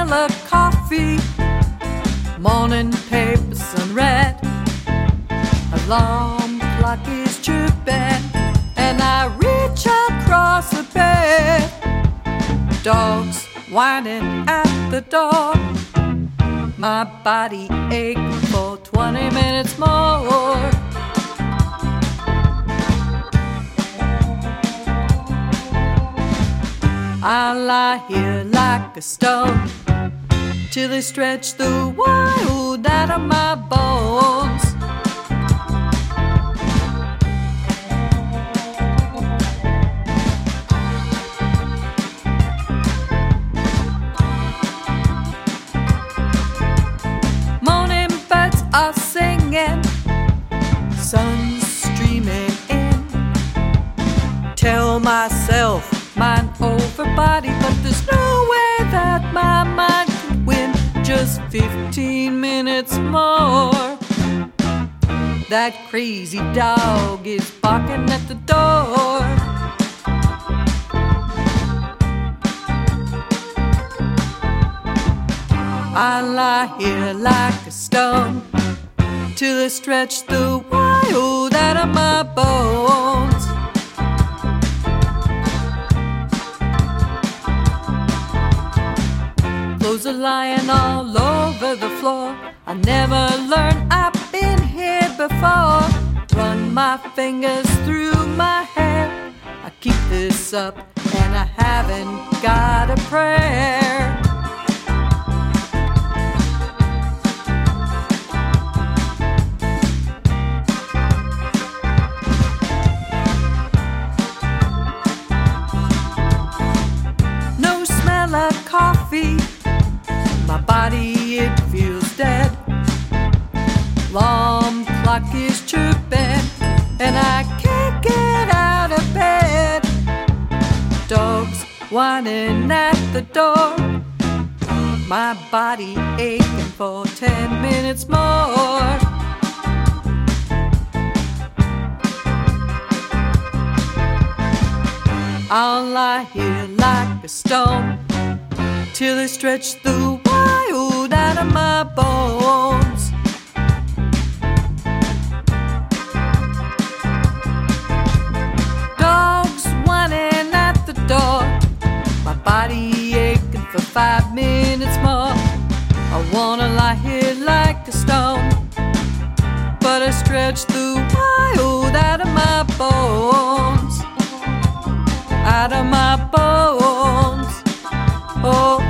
smell of coffee, morning papers unread. Alarm clock is chirping, and I reach across the bed. Dogs whining at the door, my body aching for 20 minutes more. I lie here like a stone till they stretch the wild out of my bones. Morning birds are singing, sun's streaming in. Tell myself mind over body, but there's no way that my mind could win. Just 15 minutes more. That crazy dog is barking at the door. I lie here like a stone till I stretch the wild out of my bones. Clothes are lying all over the floor. I never learned I've been here before. Run my fingers through my hair. I keep this up and I haven't got a prayer. No smell of coffee, my body, it feels dead. Alarm clock is chirping, and I can't get out of bed. Dogs whining at the door, my body aching for 10 minutes more. I'll lie here like a stone till I stretch the wild out of my bones. Dogs whining at the door, my body aching for 5 minutes more. I wanna lie here like a stone, but I stretch the wild out of my bones, out of my bones. Oh.